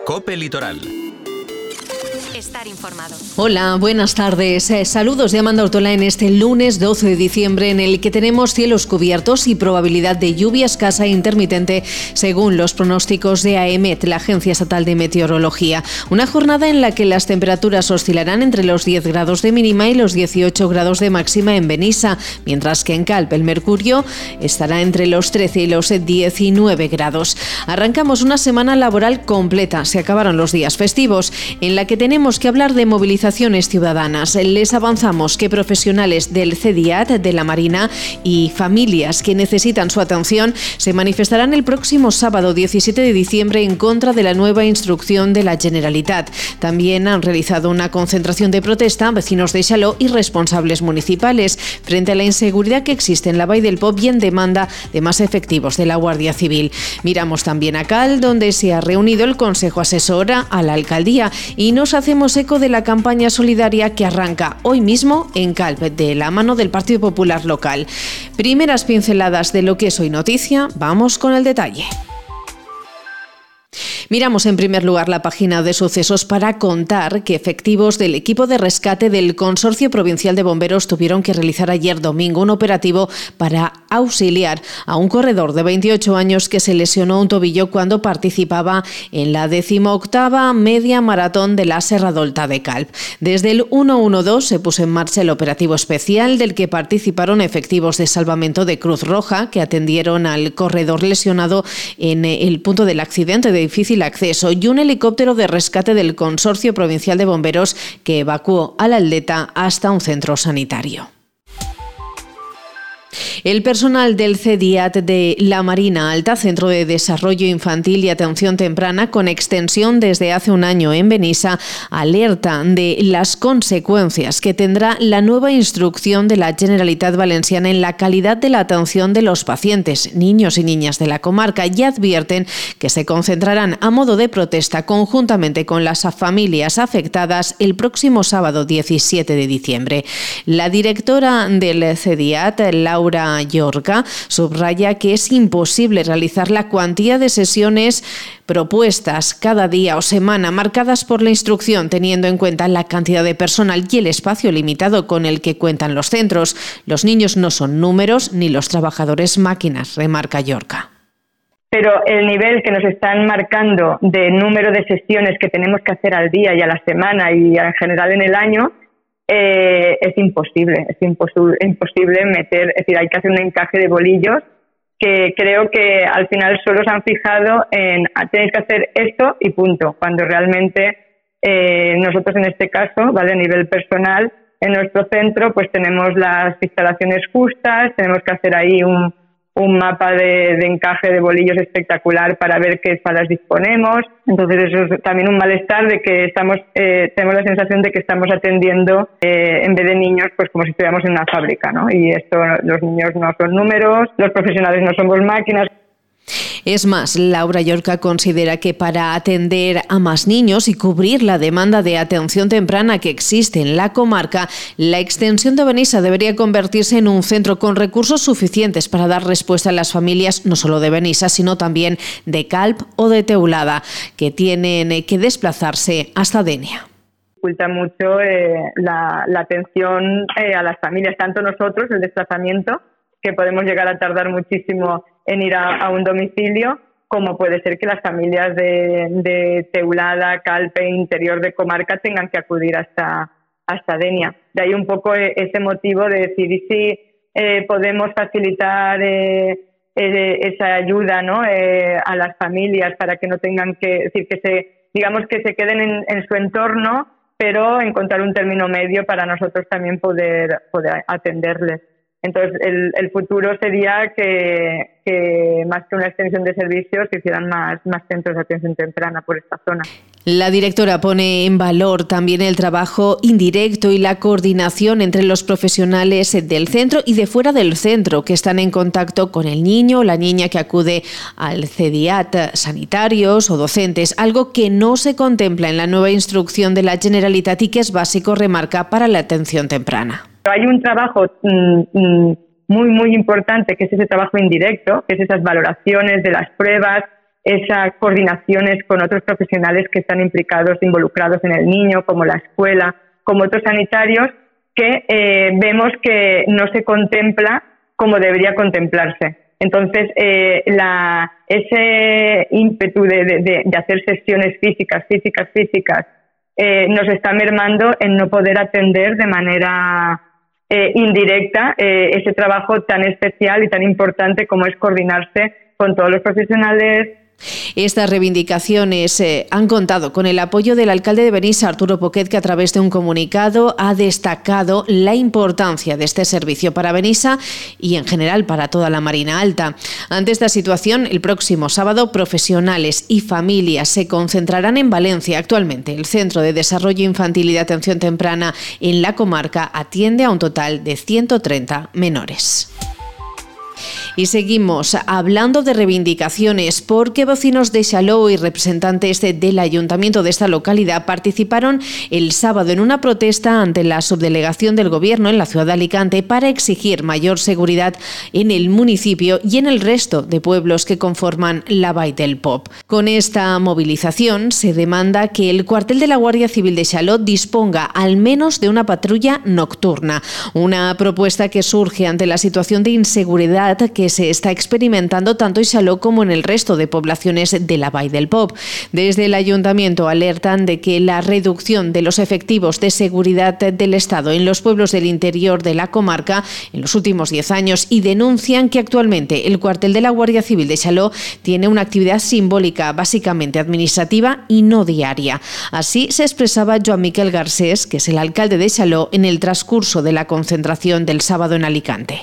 COPE Litoral. Estar informado. Hola, buenas tardes. Saludos de Amanda Ortola en este lunes 12 de diciembre en el que tenemos cielos cubiertos y probabilidad de lluvia escasa e intermitente según los pronósticos de AEMET, la Agencia Estatal de Meteorología. Una jornada en la que las temperaturas oscilarán entre los 10 grados de mínima y los 18 grados de máxima en Benissa, mientras que en Calp el mercurio estará entre los 13 y los 19 grados. Arrancamos una semana laboral completa, se acabaron los días festivos, en la que tenemos que hablar de movilizaciones ciudadanas. Les avanzamos que profesionales del CEDIAT, de la Marina y familias que necesitan su atención se manifestarán el próximo sábado 17 de diciembre en contra de la nueva instrucción de la Generalitat. También han realizado una concentración de protesta vecinos de Xaló y responsables municipales frente a la inseguridad que existe en la Vall del Pop y en demanda de más efectivos de la Guardia Civil. Miramos también a Cal, donde se ha reunido el Consejo Asesor a la Alcaldía, y nos hacemos eco de la campaña solidaria que arranca hoy mismo en Calp de la mano del Partido Popular local. Primeras pinceladas de lo que es hoy noticia, vamos con el detalle. Miramos en primer lugar la página de sucesos para contar que efectivos del equipo de rescate del Consorcio Provincial de Bomberos tuvieron que realizar ayer domingo un operativo para auxiliar a un corredor de 28 años que se lesionó un tobillo cuando participaba en la 18ª media maratón de la Serradolta de Calp. Desde el 112 se puso en marcha el operativo especial del que participaron efectivos de salvamento de Cruz Roja que atendieron al corredor lesionado en el punto del accidente de difícil acceso y un helicóptero de rescate del Consorcio Provincial de Bomberos que evacuó al atleta hasta un centro sanitario. El personal del CEDIAT de la Marina Alta, Centro de Desarrollo Infantil y Atención Temprana, con extensión desde hace un año en Benissa, alerta de las consecuencias que tendrá la nueva instrucción de la Generalitat Valenciana en la calidad de la atención de los pacientes, niños y niñas de la comarca, y advierten que se concentrarán a modo de protesta conjuntamente con las familias afectadas el próximo sábado 17 de diciembre. La directora del CEDIAT, Laura Llorca, subraya que es imposible realizar la cuantía de sesiones propuestas cada día o semana marcadas por la instrucción, teniendo en cuenta la cantidad de personal y el espacio limitado con el que cuentan los centros. Los niños no son números ni los trabajadores máquinas, remarca Llorca. Pero el nivel que nos están marcando de número de sesiones que tenemos que hacer al día y a la semana y en general en el año es imposible meter, es decir, hay que hacer un encaje de bolillos que creo que al final solo se han fijado en tenéis que hacer esto y punto, cuando realmente nosotros en este caso, ¿vale? A nivel personal, en nuestro centro pues tenemos las instalaciones justas, tenemos que hacer ahí un mapa de encaje de bolillos espectacular para ver qué salas disponemos. Entonces eso es también un malestar de que tenemos la sensación de que estamos atendiendo en vez de niños pues como si estuviéramos en una fábrica, ¿no? Y esto, los niños no son números, los profesionales no somos máquinas. Es más, Laura Llorca considera que para atender a más niños y cubrir la demanda de atención temprana que existe en la comarca, la extensión de Benissa debería convertirse en un centro con recursos suficientes para dar respuesta a las familias no solo de Benissa, sino también de Calp o de Teulada, que tienen que desplazarse hasta Denia. Dificulta mucho la atención a las familias, tanto nosotros, el desplazamiento, que podemos llegar a tardar muchísimo en ir a un domicilio, como puede ser que las familias de Teulada, Calpe, interior de comarca tengan que acudir hasta Denia. De ahí un poco ese motivo de decir, ¿y si podemos facilitar esa ayuda, ¿no? A las familias para que no tengan que, decir, que se queden en su entorno, pero encontrar un término medio para nosotros también poder atenderles? Entonces, el futuro sería que más que una extensión de servicios, se hicieran más centros de atención temprana por esta zona. La directora pone en valor también el trabajo indirecto y la coordinación entre los profesionales del centro y de fuera del centro que están en contacto con el niño o la niña que acude al CEDIAT, sanitarios o docentes, algo que no se contempla en la nueva instrucción de la Generalitat y que es básico, remarca, para la atención temprana. Hay un trabajo muy, muy importante, que es ese trabajo indirecto, que es esas valoraciones de las pruebas, esas coordinaciones con otros profesionales que están involucrados en el niño, como la escuela, como otros sanitarios, que vemos que no se contempla como debería contemplarse. Entonces, ese ímpetu de hacer sesiones físicas, nos está mermando en no poder atender de manera indirecta ese trabajo tan especial y tan importante como es coordinarse con todos los profesionales. Estas reivindicaciones han contado con el apoyo del alcalde de Benissa, Arturo Poquet, que a través de un comunicado ha destacado la importancia de este servicio para Benissa y en general para toda la Marina Alta. Ante esta situación, el próximo sábado profesionales y familias se concentrarán en Valencia. Actualmente, el Centro de Desarrollo Infantil y de Atención Temprana en la comarca atiende a un total de 130 menores. Y seguimos hablando de reivindicaciones porque vecinos de Xaló y representantes del ayuntamiento de esta localidad participaron el sábado en una protesta ante la subdelegación del Gobierno en la ciudad de Alicante para exigir mayor seguridad en el municipio y en el resto de pueblos que conforman la Vall del Pop. Con esta movilización se demanda que el cuartel de la Guardia Civil de Xaló disponga al menos de una patrulla nocturna, una propuesta que surge ante la situación de inseguridad que se está experimentando tanto en Xaló como en el resto de poblaciones de la Vall del Pop. Desde el ayuntamiento alertan de que la reducción de los efectivos de seguridad del Estado en los pueblos del interior de la comarca en los últimos 10 años y denuncian que actualmente el cuartel de la Guardia Civil de Xaló tiene una actividad simbólica, básicamente administrativa y no diaria. Así se expresaba Joan Miquel Garcés, que es el alcalde de Xaló, en el transcurso de la concentración del sábado en Alicante.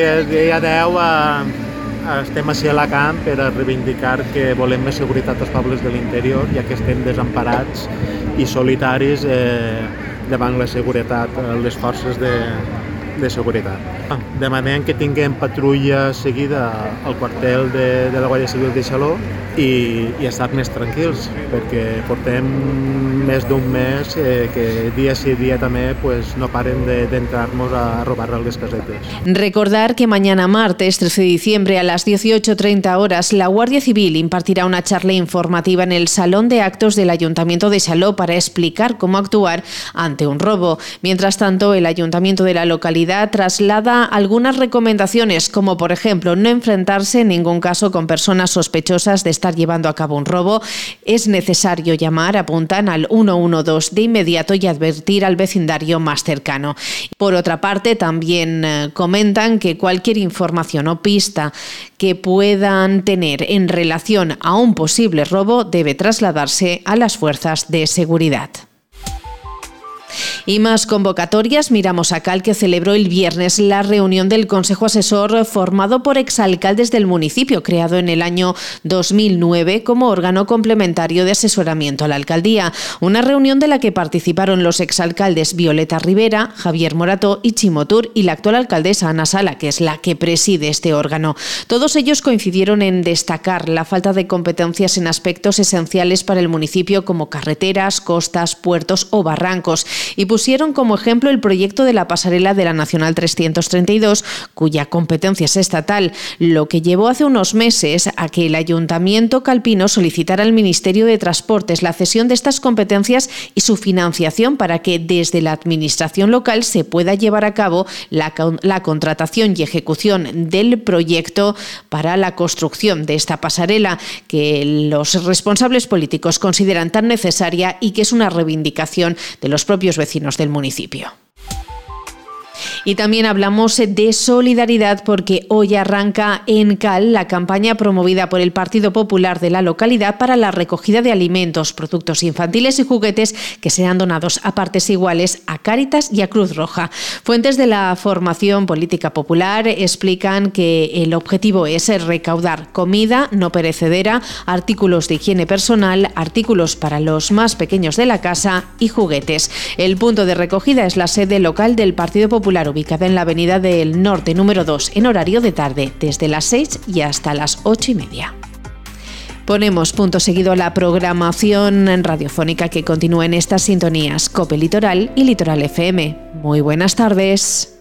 Estem ací a Alacant per a reivindicar que volem més seguretat als pobles de l'interior, ja que estem desemparats i solitaris davant la seguretat, les forces de seguretat. Demanem que tinguem patrulla seguida al quartel de la Guàrdia Civil de Xaló i estar més tranquils, perquè portem més d'un mes que dia sí dia també no paren d'entrar-nos a robar les casetes. Recordar que mañana martes 13 de diciembre a las 18:30 horas la Guardia Civil impartirá una charla informativa en el Salón de Actos del Ayuntamiento de Xaló para explicar cómo actuar ante un robo. Mientras tanto, el Ayuntamiento de la localidad traslada algunas recomendaciones, como por ejemplo no enfrentarse en ningún caso con personas sospechosas de estar llevando a cabo un robo. Es necesario llamar, apuntan, al 112 de inmediato y advertir al vecindario más cercano. Por otra parte, también comentan que cualquier información o pista que puedan tener en relación a un posible robo debe trasladarse a las fuerzas de seguridad. Y más convocatorias. Miramos a Cal, que celebró el viernes la reunión del Consejo Asesor formado por exalcaldes del municipio, creado en el año 2009 como órgano complementario de asesoramiento a la alcaldía. Una reunión de la que participaron los exalcaldes Violeta Rivera, Javier Morató y Chimo Tur y la actual alcaldesa Ana Sala, que es la que preside este órgano. Todos ellos coincidieron en destacar la falta de competencias en aspectos esenciales para el municipio como carreteras, costas, puertos o barrancos, y pusieron como ejemplo el proyecto de la pasarela de la Nacional 332, cuya competencia es estatal, lo que llevó hace unos meses a que el Ayuntamiento calpino solicitara al Ministerio de Transportes la cesión de estas competencias y su financiación para que desde la Administración local se pueda llevar a cabo la contratación y ejecución del proyecto para la construcción de esta pasarela, que los responsables políticos consideran tan necesaria y que es una reivindicación de los propios vecinos del municipio. Y también hablamos de solidaridad porque hoy arranca en Cal la campaña promovida por el Partido Popular de la localidad para la recogida de alimentos, productos infantiles y juguetes que serán donados a partes iguales a Cáritas y a Cruz Roja. Fuentes de la formación política popular explican que el objetivo es recaudar comida no perecedera, artículos de higiene personal, artículos para los más pequeños de la casa y juguetes. El punto de recogida es la sede local del Partido Popular, ubicada en la Avenida del Norte número 2, en horario de tarde, desde las 6 y hasta las 8:30. Ponemos punto seguido a la programación radiofónica que continúa en estas sintonías COPE Litoral y Litoral FM. Muy buenas tardes.